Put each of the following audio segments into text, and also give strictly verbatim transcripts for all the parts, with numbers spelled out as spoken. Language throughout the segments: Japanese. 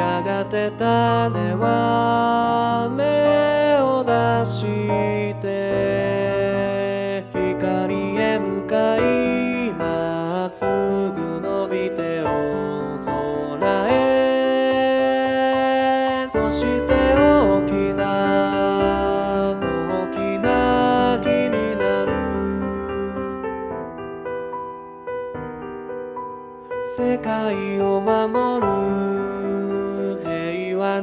やがて種は芽を出して光へ向かいまっすぐ伸びて大空へ。そして大きな大きな木になる。世界を守る平和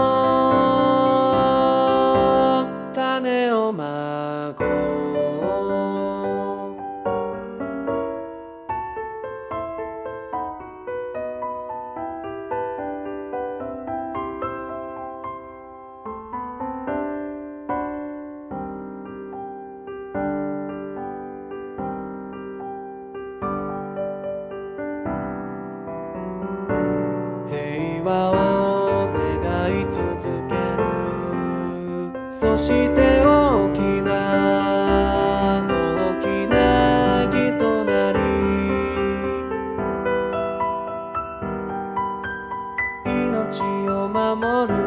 の種をまこう。平和を願い続ける。そして大きな大きな木となり、命を守る